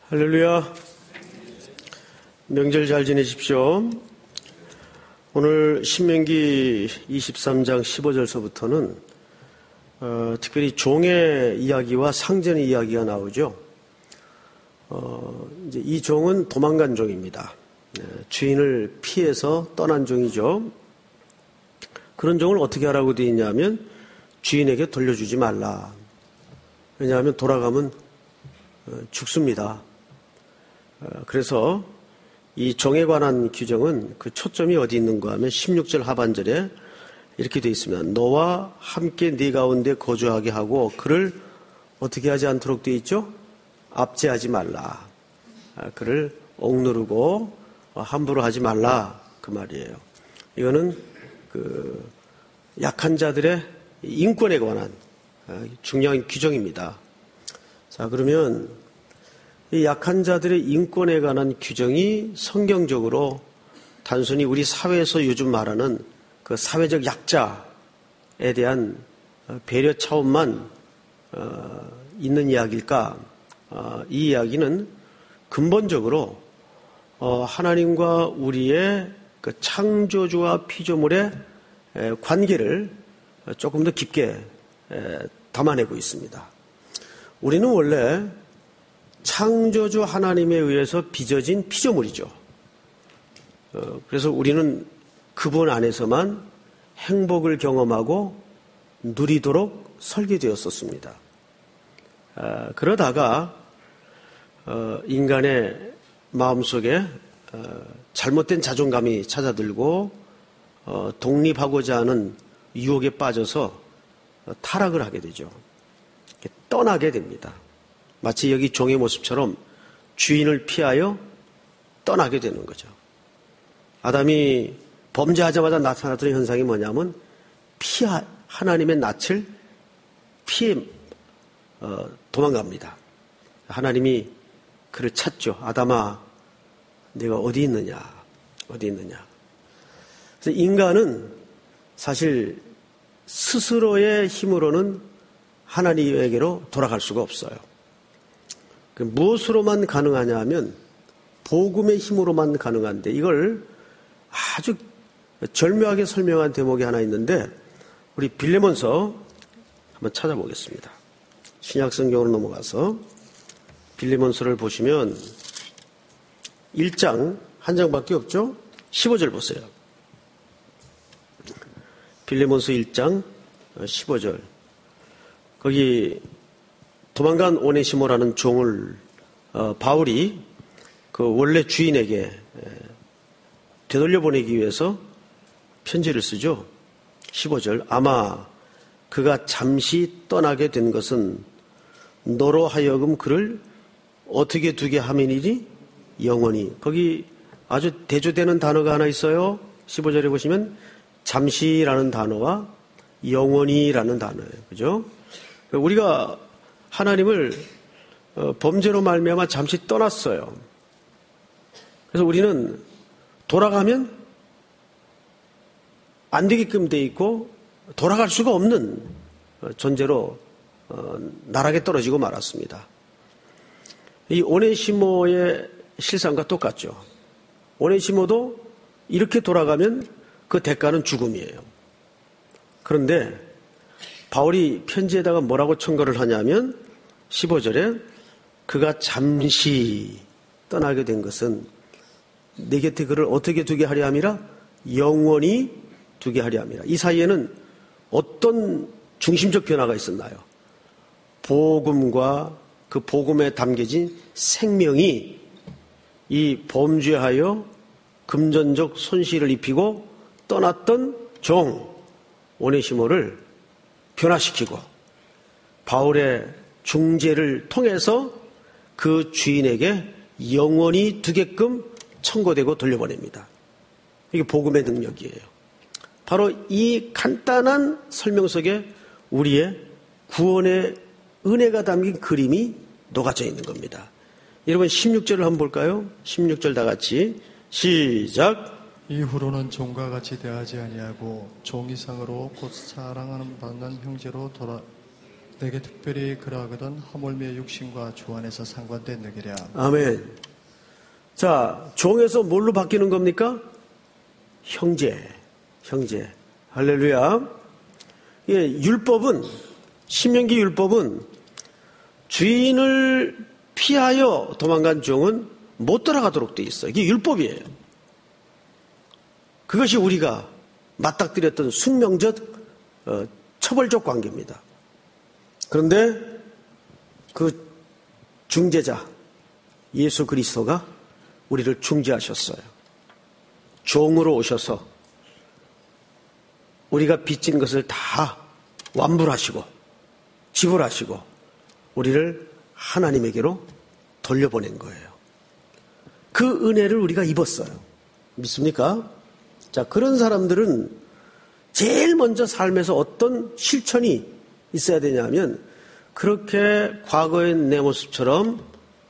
할렐루야. 명절 잘 지내십시오. 오늘 신명기 23장 15절서부터는 특별히 종의 이야기와 상전의 이야기가 나오죠. 이제 이 종은 도망간 종입니다. 주인을 피해서 떠난 종이죠. 그런 종을 어떻게 하라고 되어 있냐면 주인에게 돌려주지 말라. 왜냐하면 돌아가면 죽습니다. 그래서 이 종에 관한 규정은 그 초점이 어디 있는가 하면 16절 하반절에 이렇게 되어 있습니다. 너와 함께 네 가운데 거주하게 하고 그를 어떻게 하지 않도록 되어 있죠? 압제하지 말라. 그를 억누르고 함부로 하지 말라. 그 말이에요. 이거는 그 약한 자들의 인권에 관한 중요한 규정입니다. 자, 그러면 이 약한 자들의 인권에 관한 규정이 성경적으로 단순히 우리 사회에서 요즘 말하는 그 사회적 약자에 대한 배려 차원만 있는 이야기일까? 이 이야기는 근본적으로 하나님과 우리의 그 창조주와 피조물의 관계를 조금 더 깊게 담아내고 있습니다. 우리는 원래 창조주 하나님에 의해서 빚어진 피조물이죠. 그래서 우리는 그분 안에서만 행복을 경험하고 누리도록 설계되었었습니다. 그러다가 인간의 마음속에 잘못된 자존감이 찾아들고 독립하고자 하는 유혹에 빠져서 타락을 하게 되죠. 떠나게 됩니다. 마치 여기 종의 모습처럼 주인을 피하여 떠나게 되는 거죠. 아담이 범죄하자마자 나타났던 현상이 뭐냐면 하나님의 낯을 피해 도망갑니다. 하나님이 그를 찾죠. 아담아, 네가 어디 있느냐? 어디 있느냐? 그래서 인간은 사실 스스로의 힘으로는 하나님에게로 돌아갈 수가 없어요. 무엇으로만 가능하냐 하면 복음의 힘으로만 가능한데 이걸 아주 절묘하게 설명한 대목이 하나 있는데 우리 빌레몬서 한번 찾아보겠습니다. 신약성경으로 넘어가서 빌레몬서를 보시면 1장 한 장밖에 없죠? 15절 보세요. 빌레몬서 1장 15절. 거기 도망간 오네시모라는 종을 바울이 그 원래 주인에게 되돌려 보내기 위해서 편지를 쓰죠. 15절. 아마 그가 잠시 떠나게 된 것은 너로 하여금 그를 어떻게 두게 함이니리 영원히. 거기 아주 대조되는 단어가 하나 있어요. 15절에 보시면 잠시라는 단어와 영원히라는 단어예요. 그죠? 우리가 하나님을 범죄로 말미암아 잠시 떠났어요. 그래서 우리는 돌아가면 안 되게끔 돼 있고 돌아갈 수가 없는 존재로 나락에 떨어지고 말았습니다. 이 오네시모의 실상과 똑같죠. 오네시모도 이렇게 돌아가면 그 대가는 죽음이에요. 그런데 바울이 편지에다가 뭐라고 첨가를 하냐면 15절에 그가 잠시 떠나게 된 것은 내 곁에 그를 어떻게 두게 하려 함이라 영원히 두게 하려 함이라. 이 사이에는 어떤 중심적 변화가 있었나요? 복음과 그 복음에 담겨진 생명이 이 범죄하여 금전적 손실을 입히고 떠났던 종 오네시모를 변화시키고 바울의 중재를 통해서 그 주인에게 영원히 두게끔 청구되고 돌려보냅니다. 이게 복음의 능력이에요. 바로 이 간단한 설명 속에 우리의 구원의 은혜가 담긴 그림이 녹아져 있는 겁니다. 여러분 16절을 한번 볼까요? 16절 다 같이 시작. 이후로는 종과 같이 대하지 아니하고 종 이상으로 곧 사랑하는 받는 형제로 내게 특별히 그러하거든 하물며 육신과 주 안에서 상관된 느기랴. 아멘. 자, 종에서 뭘로 바뀌는 겁니까? 형제. 할렐루야. 예, 율법은, 신명기 율법은 주인을 피하여 도망간 종은 못 따라가도록 되어 있어요. 이게 율법이에요. 그것이 우리가 맞닥뜨렸던 숙명적 처벌적 관계입니다. 그런데 그 중재자 예수 그리스도가 우리를 중재하셨어요. 종으로 오셔서 우리가 빚진 것을 다 완불하시고 지불하시고 우리를 하나님에게로 돌려보낸 거예요. 그 은혜를 우리가 입었어요. 믿습니까? 자, 그런 사람들은 제일 먼저 삶에서 어떤 실천이 있어야 되냐면 그렇게 과거의 내 모습처럼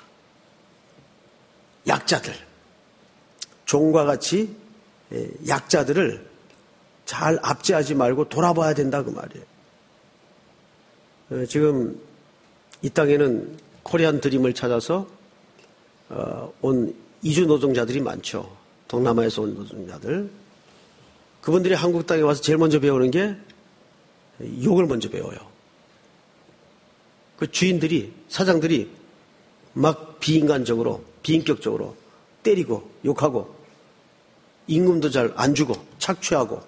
약자들, 종과 같이 약자들을 잘 압제하지 말고 돌아봐야 된다 그 말이에요. 지금 이 땅에는 코리안 드림을 찾아서 온 이주 노동자들이 많죠. 동남아에서 온 노동자들. 그분들이 한국 땅에 와서 제일 먼저 배우는 게 욕을 먼저 배워요. 그 주인들이, 사장들이 막 비인간적으로, 비인격적으로 때리고 욕하고 임금도 잘 안 주고 착취하고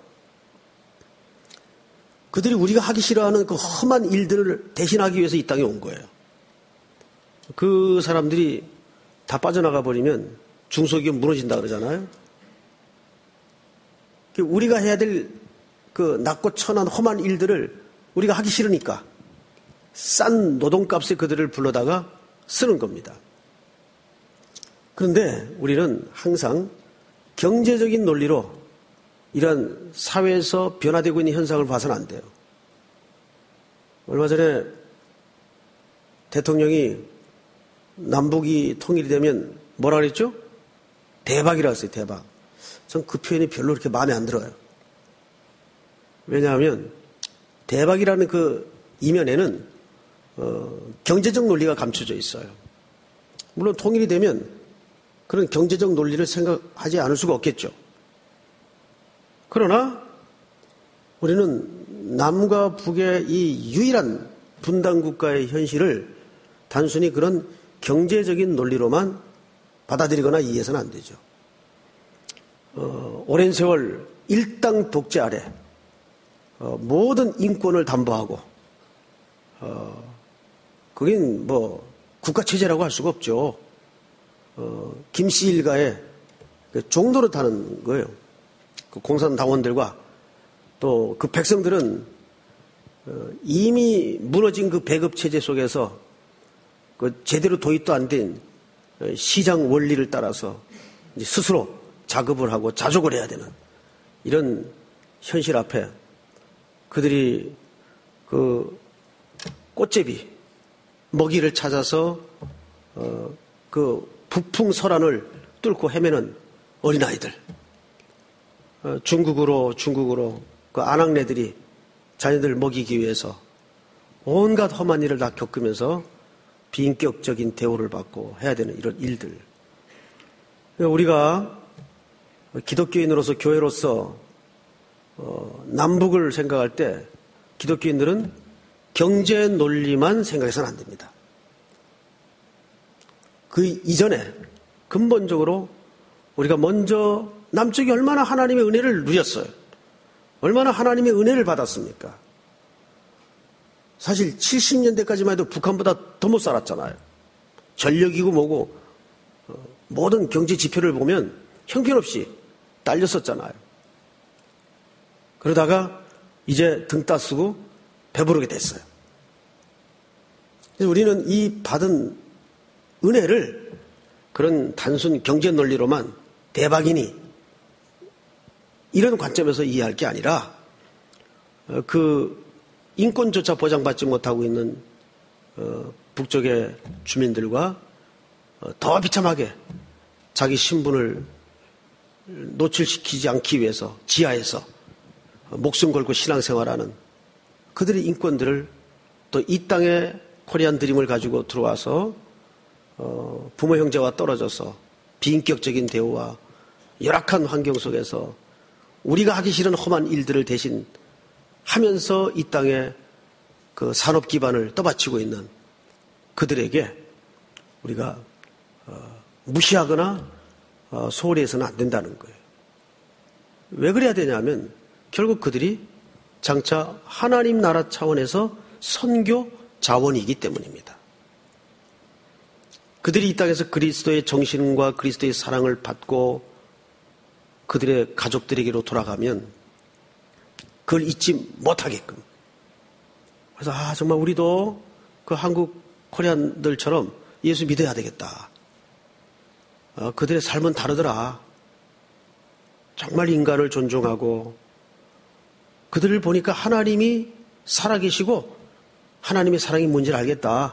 그들이 우리가 하기 싫어하는 그 험한 일들을 대신하기 위해서 이 땅에 온 거예요. 그 사람들이 다 빠져나가 버리면 중소기업 무너진다 그러잖아요. 우리가 해야 될 그 낮고 천한 험한 일들을 우리가 하기 싫으니까 싼 노동값에 그들을 불러다가 쓰는 겁니다. 그런데 우리는 항상 경제적인 논리로 이런 사회에서 변화되고 있는 현상을 봐서는 안 돼요. 얼마 전에 대통령이 남북이 통일이 되면 뭐라 그랬죠? 대박이라고 했어요. 대박. 전 그 표현이 별로 그렇게 마음에 안 들어요. 왜냐하면 대박이라는 그 이면에는 경제적 논리가 감춰져 있어요. 물론 통일이 되면 그런 경제적 논리를 생각하지 않을 수가 없겠죠. 그러나 우리는 남과 북의 이 유일한 분단 국가의 현실을 단순히 그런 경제적인 논리로만 받아들이거나 이해해서는 안 되죠. 오랜 세월 일당 독재 아래 모든 인권을 담보하고 그긴 뭐 국가체제라고 할 수가 없죠. 김씨 일가의 종노릇 하는 거예요. 그 공산당원들과 또 그 백성들은 이미 무너진 그 배급체제 속에서 그 제대로 도입도 안 된 시장 원리를 따라서 이제 스스로 작업을 하고 자족을 해야 되는 이런 현실 앞에 그들이 그 꽃제비 먹이를 찾아서 그 북풍서란을 뚫고 헤매는 어린아이들, 중국으로 그 아낙네들이 자녀들 먹이기 위해서 온갖 험한 일을 다 겪으면서 비인격적인 대우를 받고 해야 되는 이런 일들. 우리가 기독교인으로서 교회로서 남북을 생각할 때 기독교인들은 경제 논리만 생각해서는 안 됩니다. 그 이전에 근본적으로 우리가 먼저 남쪽이 얼마나 하나님의 은혜를 누렸어요. 얼마나 하나님의 은혜를 받았습니까? 사실 70년대까지만 해도 북한보다 더 못 살았잖아요. 전력이고 뭐고 모든 경제 지표를 보면 형편없이 딸렸었잖아요. 그러다가 이제 등 따쓰고 배부르게 됐어요. 그래서 우리는 이 받은 은혜를 그런 단순 경제 논리로만 대박이니 이런 관점에서 이해할 게 아니라 그 인권조차 보장받지 못하고 있는 북쪽의 주민들과 더 비참하게 자기 신분을 노출시키지 않기 위해서 지하에서 목숨 걸고 신앙생활하는 그들의 인권들을 또 이 땅에 코리안 드림을 가지고 들어와서 부모 형제와 떨어져서 비인격적인 대우와 열악한 환경 속에서 우리가 하기 싫은 험한 일들을 대신 하면서 이 땅에 그 산업 기반을 떠받치고 있는 그들에게 우리가 무시하거나 소홀히 해서는 안 된다는 거예요. 왜 그래야 되냐면 결국 그들이 장차 하나님 나라 차원에서 선교 자원이기 때문입니다. 그들이 이 땅에서 그리스도의 정신과 그리스도의 사랑을 받고 그들의 가족들에게로 돌아가면 그걸 잊지 못하게끔. 그래서 정말 우리도 그 한국 코리안들처럼 예수 믿어야 되겠다. 그들의 삶은 다르더라. 정말 인간을 존중하고 그들을 보니까 하나님이 살아계시고 하나님의 사랑이 뭔지를 알겠다.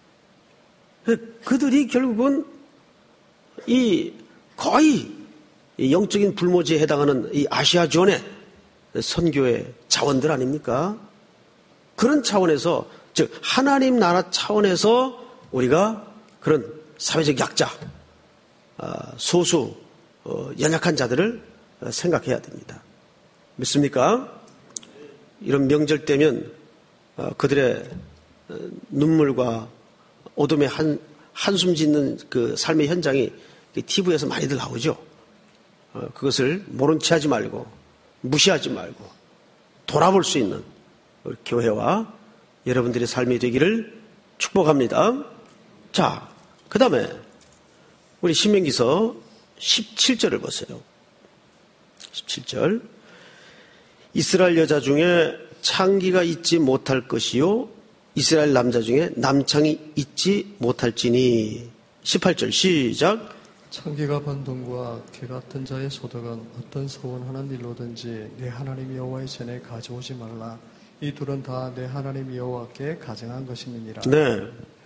그들이 결국은 이 거의 영적인 불모지에 해당하는 이 아시아존의 선교의 자원들 아닙니까? 그런 차원에서, 즉 하나님 나라 차원에서 우리가 그런 사회적 약자, 소수, 연약한 자들을 생각해야 됩니다. 믿습니까? 이런 명절 때면 그들의 눈물과 어둠의 한숨 짓는 그 삶의 현장이 TV에서 많이들 나오죠. 그것을 모른 체 하지 말고 무시하지 말고 돌아볼 수 있는 우리 교회와 여러분들의 삶이 되기를 축복합니다. 자, 그 다음에 우리 신명기서 17절을 보세요. 17절. 이스라엘 여자 중에 창기가 있지 못할 것이요 이스라엘 남자 중에 남창이 있지 못할지니. 18절 시작. 창기가 번동과 개 같은 자의 소득은 어떤 서원하는 일로든지 내 하나님 여호와의 전에 가져오지 말라. 이 둘은 다 내 하나님 여호와께 가증한 것임이니라. 네.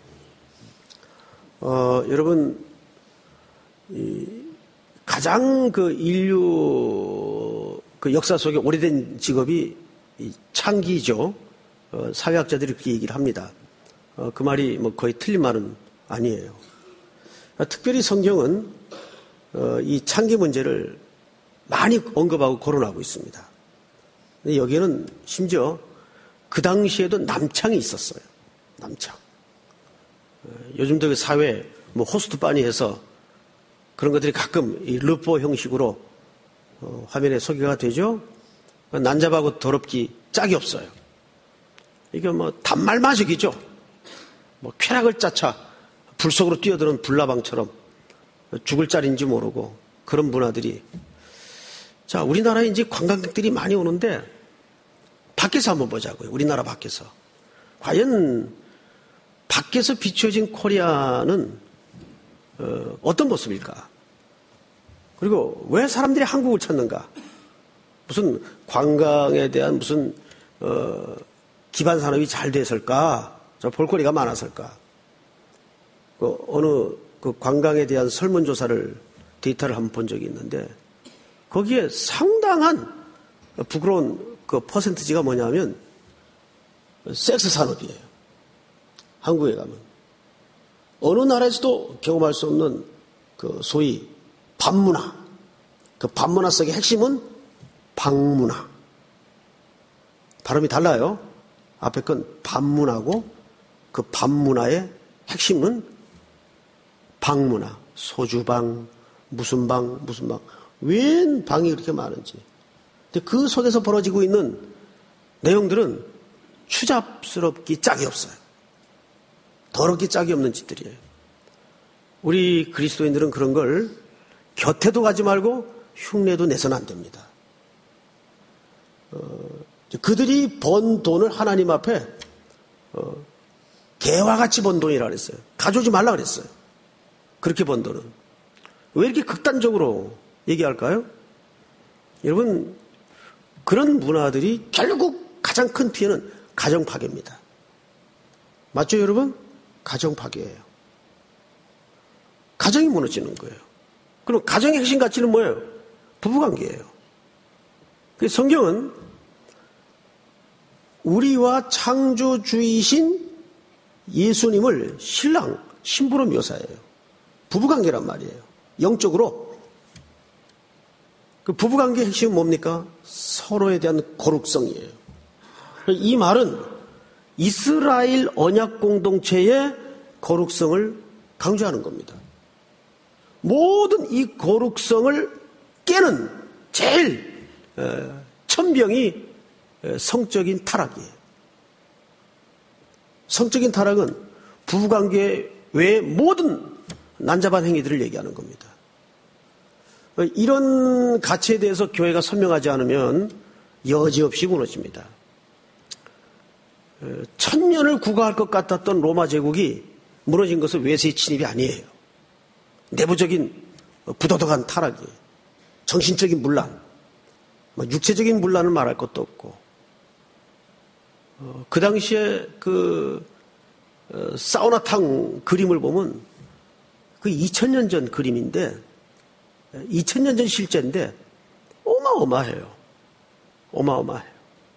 여러분, 가장 그 인류 그 역사 속에 오래된 직업이 창기죠. 사회학자들이 그렇게 얘기를 합니다. 그 말이 뭐 거의 틀린 말은 아니에요. 특별히 성경은 이 창기 문제를 많이 언급하고 거론하고 있습니다. 근데 여기에는 심지어 그 당시에도 남창이 있었어요. 남창. 요즘도 그 사회 뭐 호스트 바니에서 그런 것들이 가끔 이 르포 형식으로 화면에 소개가 되죠. 난잡하고 더럽기 짝이 없어요. 이게 뭐 단말마적이죠. 뭐 쾌락을 짜차 불 속으로 뛰어드는 불나방처럼 죽을 자리인지 모르고 그런 문화들이. 자, 우리나라에 이제 관광객들이 많이 오는데 밖에서 한번 보자고요. 우리나라 밖에서. 과연 밖에서 비춰진 코리아는 어떤 모습일까? 그리고 왜 사람들이 한국을 찾는가? 무슨 관광에 대한 무슨 기반 산업이 잘 돼서일까? 저 볼거리가 많아서일까? 어느 그 관광에 대한 설문조사를 데이터를 한번 본 적이 있는데 거기에 상당한 부끄러운 그 퍼센티지가 뭐냐면 섹스 산업이에요. 한국에 가면 어느 나라에서도 경험할 수 없는 그 소위 반문화, 그 반문화 속의 핵심은 방문화. 발음이 달라요. 앞에 건 반문화고 그 반문화의 핵심은 방문화. 소주방, 무슨 방, 무슨 방. 웬 방이 그렇게 많은지. 근데 그 속에서 벌어지고 있는 내용들은 추잡스럽기 짝이 없어요. 더럽기 짝이 없는 짓들이에요. 우리 그리스도인들은 그런 걸 곁에도 가지 말고 흉내도 내서는 안 됩니다. 그들이 번 돈을 하나님 앞에 개와 같이 번 돈이라 그랬어요. 가져오지 말라 그랬어요. 그렇게 번 돈은. 왜 이렇게 극단적으로 얘기할까요? 여러분, 그런 문화들이 결국 가장 큰 피해는 가정 파괴입니다. 맞죠, 여러분? 가정 파괴예요. 가정이 무너지는 거예요. 그럼 가정의 핵심 가치는 뭐예요? 부부관계예요. 성경은 우리와 창조주이신 예수님을 신랑, 신부로 묘사해요. 부부관계란 말이에요. 영적으로. 그 부부관계의 핵심은 뭡니까? 서로에 대한 거룩성이에요. 이 말은 이스라엘 언약 공동체의 거룩성을 강조하는 겁니다. 모든 이 거룩성을 깨는 제일 천병이 성적인 타락이에요. 성적인 타락은 부부관계 외의 모든 난잡한 행위들을 얘기하는 겁니다. 이런 가치에 대해서 교회가 설명하지 않으면 여지없이 무너집니다. 천년을 구가할 것 같았던 로마 제국이 무너진 것은 외세의 침입이 아니에요. 내부적인 부도덕한 타락이에요. 정신적인 문란, 육체적인 문란을 말할 것도 없고, 그 당시에 사우나탕 그림을 보면 그 2000년 전 그림인데, 2000년 전 실제인데 어마어마해요. 어마어마해요.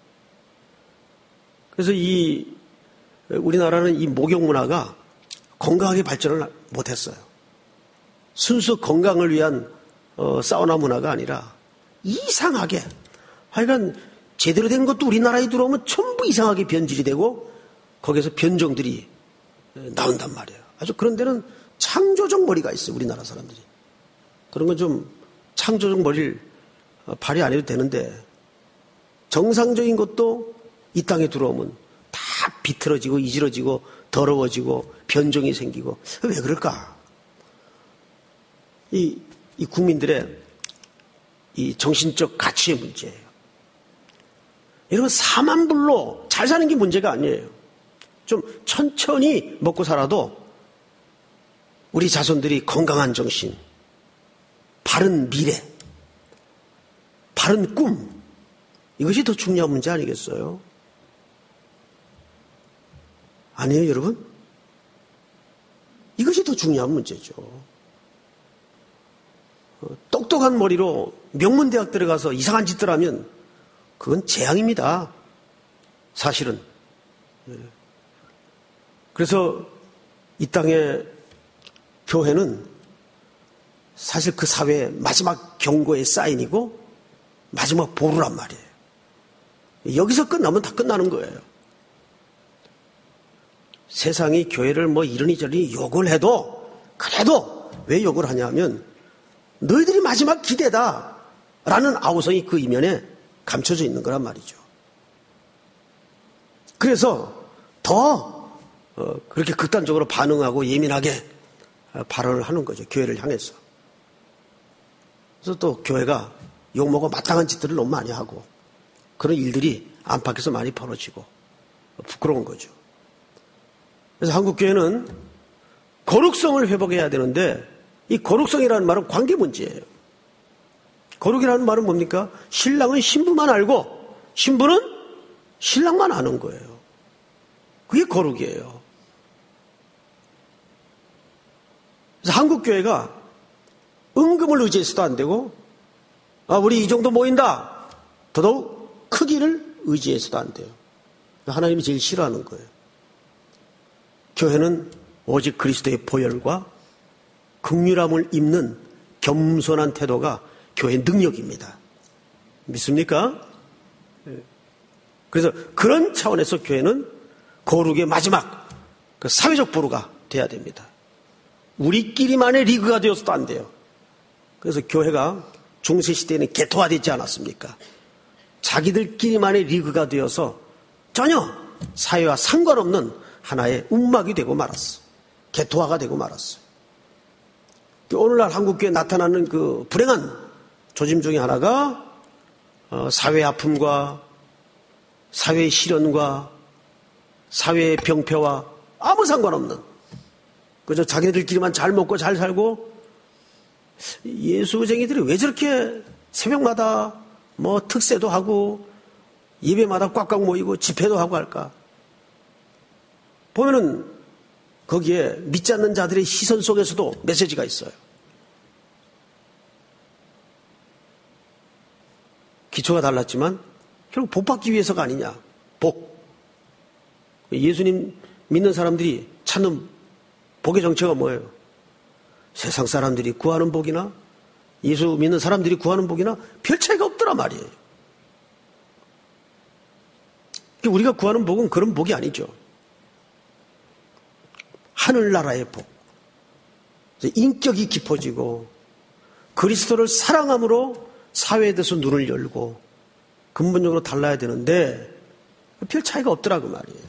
그래서 우리나라는 이 목욕 문화가 건강하게 발전을 못했어요. 순수 건강을 위한 사우나 문화가 아니라 이상하게, 하여간 제대로 된 것도 우리나라에 들어오면 전부 이상하게 변질이 되고 거기에서 변종들이 나온단 말이에요. 아주 그런 데는 창조적 머리가 있어요. 우리나라 사람들이. 그런 건 좀 창조적 머리를 발휘 안 해도 되는데, 정상적인 것도 이 땅에 들어오면 다 비틀어지고 이지러지고 더러워지고 변종이 생기고. 왜 그럴까? 이 국민들의 이 정신적 가치의 문제예요. 여러분, 사만불로 잘 사는 게 문제가 아니에요. 좀 천천히 먹고 살아도 우리 자손들이 건강한 정신, 바른 미래, 바른 꿈, 이것이 더 중요한 문제 아니겠어요? 아니에요, 여러분? 이것이 더 중요한 문제죠. 똑똑한 머리로 명문대학 들어가서 이상한 짓들 하면 그건 재앙입니다. 사실은. 그래서 이 땅의 교회는 사실 그 사회의 마지막 경고의 사인이고 마지막 보루란 말이에요. 여기서 끝나면 다 끝나는 거예요. 세상이 교회를 이러니저러니 욕을 해도, 그래도 왜 욕을 하냐면 너희들이 마지막 기대다 라는 아우성이 그 이면에 감춰져 있는 거란 말이죠. 그래서 더 그렇게 극단적으로 반응하고 예민하게 발언을 하는 거죠. 교회를 향해서. 그래서 또 교회가 욕먹어 마땅한 짓들을 너무 많이 하고 그런 일들이 안팎에서 많이 벌어지고 부끄러운 거죠. 그래서 한국교회는 거룩성을 회복해야 되는데, 이 거룩성이라는 말은 관계 문제예요. 거룩이라는 말은 뭡니까? 신랑은 신부만 알고 신부는 신랑만 아는 거예요. 그게 거룩이에요. 그래서 한국교회가 은금을 의지해서도 안 되고, 우리 이 정도 모인다, 더더욱 크기를 의지해서도 안 돼요. 하나님이 제일 싫어하는 거예요. 교회는 오직 그리스도의 보혈과 긍휼함을 입는 겸손한 태도가 교회의 능력입니다. 믿습니까? 그래서 그런 차원에서 교회는 거룩의 마지막 사회적 보루가 돼야 됩니다. 우리끼리만의 리그가 되어서도 안 돼요. 그래서 교회가 중세시대에는 개토화되지 않았습니까? 자기들끼리만의 리그가 되어서 전혀 사회와 상관없는 하나의 움막이 되고 말았어. 개토화가 되고 말았어요. 오늘날 한국교회에 나타나는 그 불행한 조짐 중에 하나가 사회의 아픔과 사회의 시련과 사회의 병폐와 아무 상관없는, 그저 자기들끼리만 잘 먹고 잘 살고, 예수쟁이들이 왜 저렇게 새벽마다 특세도 하고 예배마다 꽉꽉 모이고 집회도 하고 할까? 보면은 거기에 믿지 않는 자들의 시선 속에서도 메시지가 있어요. 기초가 달랐지만 결국 복 받기 위해서가 아니냐. 복. 예수님 믿는 사람들이 찾는 복의 정체가 뭐예요? 세상 사람들이 구하는 복이나 예수 믿는 사람들이 구하는 복이나 별 차이가 없더라 말이에요. 우리가 구하는 복은 그런 복이 아니죠. 하늘나라의 복. 인격이 깊어지고 그리스도를 사랑함으로 사회에 대해서 눈을 열고 근본적으로 달라야 되는데 별 차이가 없더라고 말이에요.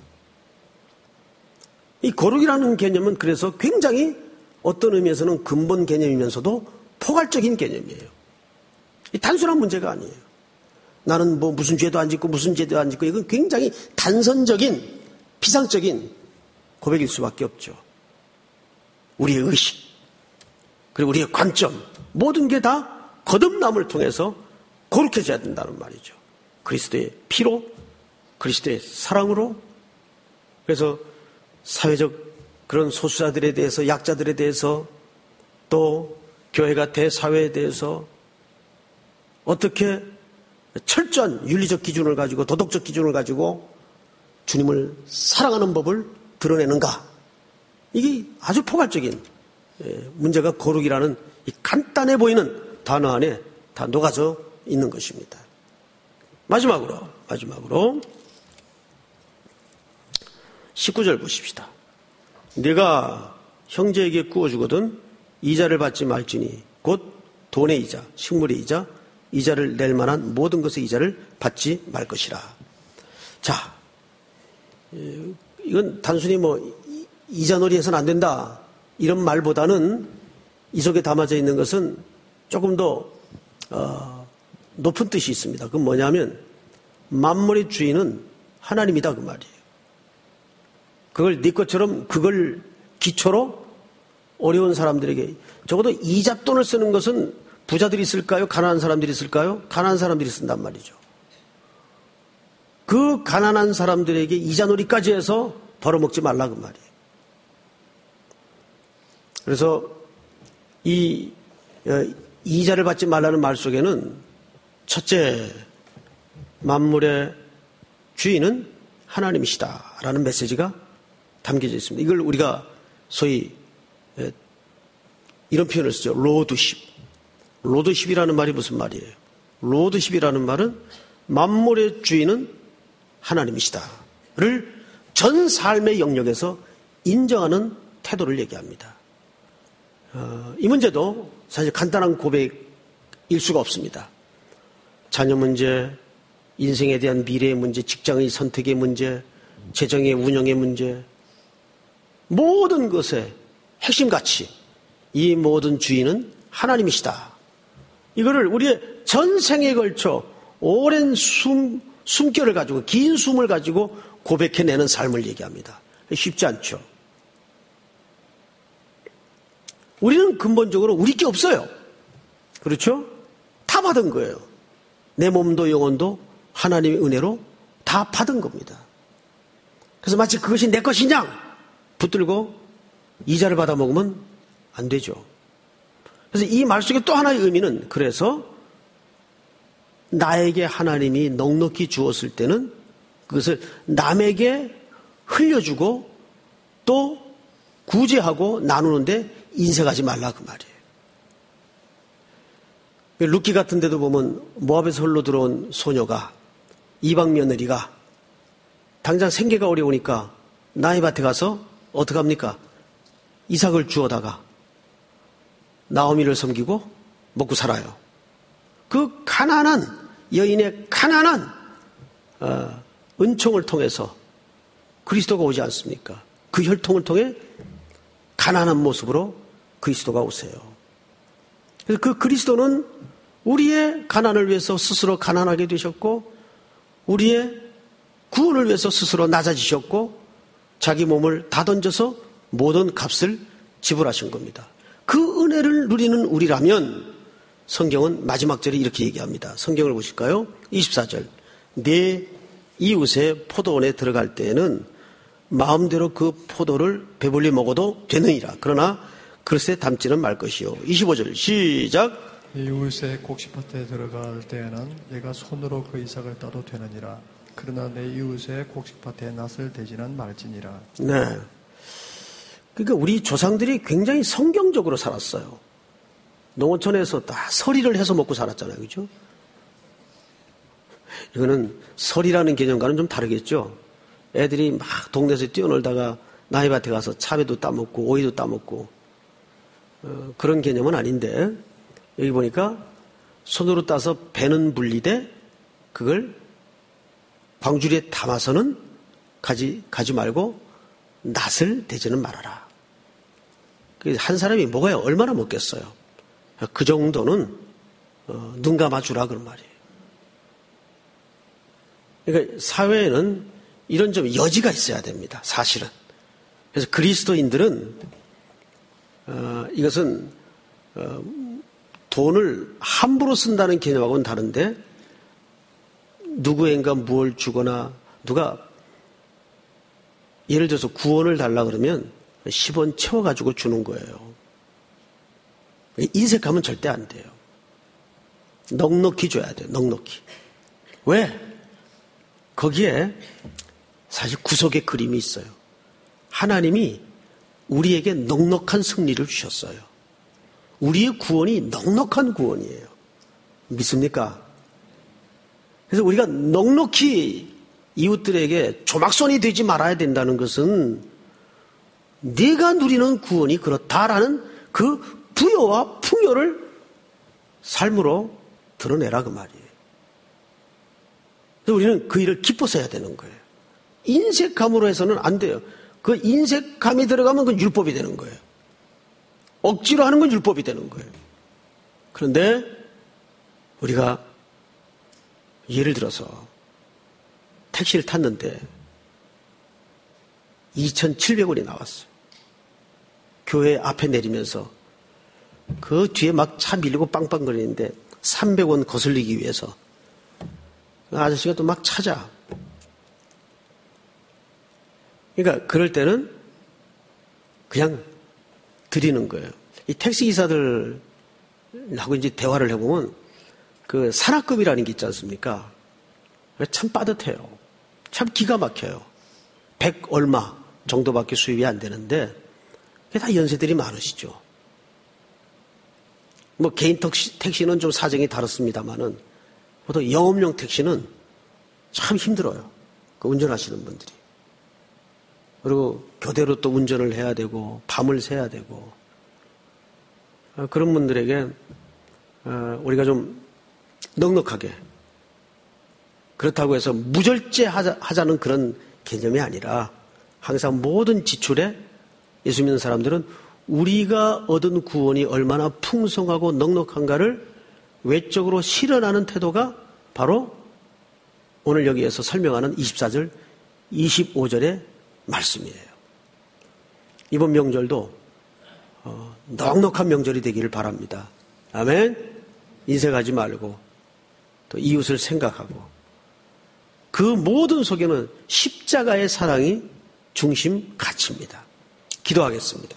이 거룩이라는 개념은 그래서 굉장히 어떤 의미에서는 근본 개념이면서도 포괄적인 개념이에요. 단순한 문제가 아니에요. 나는 뭐 무슨 죄도 안 짓고 무슨 죄도 안 짓고 이건 굉장히 단선적인 피상적인 고백일 수밖에 없죠. 우리의 의식 그리고 우리의 관점 모든 게 다 거듭남을 통해서 거룩해져야 된다는 말이죠. 그리스도의 피로 그리스도의 사랑으로. 그래서 사회적 그런 소수자들에 대해서 약자들에 대해서 또 교회가 대사회에 대해서 어떻게 철저한 윤리적 기준을 가지고 도덕적 기준을 가지고 주님을 사랑하는 법을 드러내는가. 이게 아주 포괄적인 문제가 거룩이라는 이 간단해 보이는 단어 안에 다 녹아져 있는 것입니다. 마지막으로 19절 보십시다. 내가 형제에게 구워주거든 이자를 받지 말지니 곧 돈의 이자, 식물의 이자, 이자를 낼 만한 모든 것의 이자를 받지 말 것이라. 자, 이건 단순히 뭐 이자놀이 해서는 안 된다 이런 말보다는 이 속에 담아져 있는 것은 조금 더 높은 뜻이 있습니다. 그건 뭐냐면 만물의 주인은 하나님이다 그 말이에요. 그걸 네 것처럼 그걸 기초로 어려운 사람들에게 적어도 이잣돈을 쓰는 것은 부자들이 쓸까요? 가난한 사람들이 쓸까요? 가난한 사람들이 쓴단 말이죠. 그 가난한 사람들에게 이자놀이까지 해서 벌어먹지 말라 그 말이에요. 그래서 이 이자를 받지 말라는 말 속에는 첫째 만물의 주인은 하나님이시다라는 메시지가 담겨져 있습니다. 이걸 우리가 소위 이런 표현을 쓰죠. 로드십. 로드십이라는 말이 무슨 말이에요? 로드십이라는 말은 만물의 주인은 하나님이시다를 전 삶의 영역에서 인정하는 태도를 얘기합니다. 이 문제도 사실 간단한 고백일 수가 없습니다. 자녀 문제, 인생에 대한 미래의 문제, 직장의 선택의 문제, 재정의 운영의 문제, 모든 것의 핵심 가치, 이 모든 주인은 하나님이시다. 이거를 우리의 전생에 걸쳐 오랜 숨결을 가지고 긴 숨을 가지고 고백해내는 삶을 얘기합니다. 쉽지 않죠. 우리는 근본적으로 우리 게 없어요. 그렇죠? 다 받은 거예요. 내 몸도 영혼도 하나님의 은혜로 다 받은 겁니다. 그래서 마치 그것이 내 것이냐 붙들고 이자를 받아 먹으면 안 되죠. 그래서 이 말 속에 또 하나의 의미는 그래서 나에게 하나님이 넉넉히 주었을 때는 그것을 남에게 흘려주고 또 구제하고 나누는데 인색하지 말라 그 말이에요. 룻기 같은 데도 보면 모압에서 홀로 들어온 소녀가 이방 며느리가 당장 생계가 어려우니까 나의 밭에 가서 어떡합니까? 이삭을 주워다가 나오미를 섬기고 먹고 살아요. 그 가난한 여인의 가난한 은총을 통해서 그리스도가 오지 않습니까? 그 혈통을 통해 가난한 모습으로 그리스도가 오세요. 그래서 그 그리스도는 우리의 가난을 위해서 스스로 가난하게 되셨고 우리의 구원을 위해서 스스로 낮아지셨고 자기 몸을 다 던져서 모든 값을 지불하신 겁니다. 그 은혜를 누리는 우리라면 성경은 마지막 절에 이렇게 얘기합니다. 성경을 보실까요? 24절. 내 이웃의 포도원에 들어갈 때에는 마음대로 그 포도를 배불리 먹어도 되느니라. 그러나 그릇에 담지는 말 것이요. 25절 시작. 이웃의 곡식밭에 들어갈 때에는 내가 손으로 그 이삭을 따도 되느니라. 그러나 내 이웃의 곡식밭에 낫을 대지는 말지니라. 네. 그러니까 우리 조상들이 굉장히 성경적으로 살았어요. 농어촌에서 다 서리를 해서 먹고 살았잖아요. 그죠? 이거는 서리라는 개념과는 좀 다르겠죠. 애들이 막 동네에서 뛰어놀다가 나이밭에 가서 참외도 따먹고 오이도 따먹고 그런 개념은 아닌데, 여기 보니까 손으로 따서 배는 분리되 그걸 광주리에 담아서는 가지 말고 낫을 대지는 말아라. 한 사람이 먹어야 얼마나 먹겠어요. 그 정도는 눈 감아주라 그런 말이에요. 그러니까 사회에는 이런 좀 여지가 있어야 됩니다. 사실은. 그래서 그리스도인들은 이것은 돈을 함부로 쓴다는 개념하고는 다른데, 누구인가 무엇을 주거나 누가 예를 들어서 9원을 달라 그러면 10원 채워가지고 주는 거예요. 인색하면 절대 안 돼요. 넉넉히 줘야 돼요. 넉넉히. 왜? 거기에 사실 구속의 그림이 있어요. 하나님이 우리에게 넉넉한 승리를 주셨어요. 우리의 구원이 넉넉한 구원이에요. 믿습니까? 그래서 우리가 넉넉히 이웃들에게 조막손이 되지 말아야 된다는 것은 네가 누리는 구원이 그렇다라는 그 부여와 풍요를 삶으로 드러내라 그 말이에요. 그래서 우리는 그 일을 기뻐서 해야 되는 거예요. 인색함으로 해서는 안 돼요. 그 인색함이 들어가면 그건 율법이 되는 거예요. 억지로 하는 건 율법이 되는 거예요. 그런데 우리가 예를 들어서 택시를 탔는데 2,700원이 나왔어요. 교회 앞에 내리면서 그 뒤에 막 차 밀리고 빵빵거리는데 300원 거슬리기 위해서 아저씨가 또 막 찾아. 그러니까 그럴 때는 그냥 드리는 거예요. 이 택시기사들하고 이제 대화를 해보면 그 산악급이라는 게 있지 않습니까? 참 빠듯해요. 참 기가 막혀요. 100 얼마 정도밖에 수입이 안 되는데 그게 다 연세들이 많으시죠. 뭐 개인 택시는 좀 사정이 다릅니다만은 보통 영업용 택시는 참 힘들어요. 그 운전하시는 분들이. 그리고 교대로 또 운전을 해야 되고 밤을 새야 되고 그런 분들에게 우리가 좀 넉넉하게, 그렇다고 해서 무절제 하자는 그런 개념이 아니라 항상 모든 지출에 예수 믿는 사람들은 우리가 얻은 구원이 얼마나 풍성하고 넉넉한가를 외적으로 실현하는 태도가 바로 오늘 여기에서 설명하는 24절, 25절의 말씀이에요. 이번 명절도 넉넉한 명절이 되기를 바랍니다. 아멘. 인색하지 말고 또 이웃을 생각하고 그 모든 속에는 십자가의 사랑이 중심 가치입니다. 기도하겠습니다.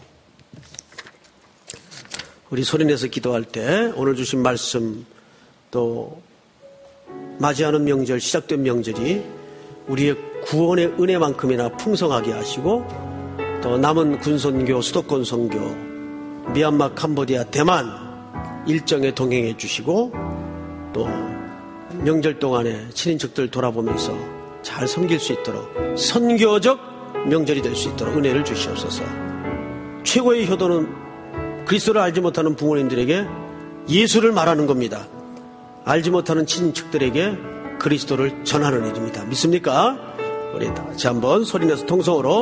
우리 소리내서 기도할 때 오늘 주신 말씀 또 맞이하는 명절, 시작된 명절이 우리의 구원의 은혜만큼이나 풍성하게 하시고 또 남은 군선교, 수도권 선교, 미얀마, 캄보디아, 대만 일정에 동행해 주시고 또 명절 동안에 친인척들 돌아보면서 잘 섬길 수 있도록 선교적 명절이 될 수 있도록 은혜를 주시옵소서. 최고의 효도는 그리스도를 알지 못하는 부모님들에게 예수를 말하는 겁니다. 알지 못하는 친인척들에게 그리스도를 전하는 일입니다. 믿습니까? 우리 다 같이 한번 소리내서 통성으로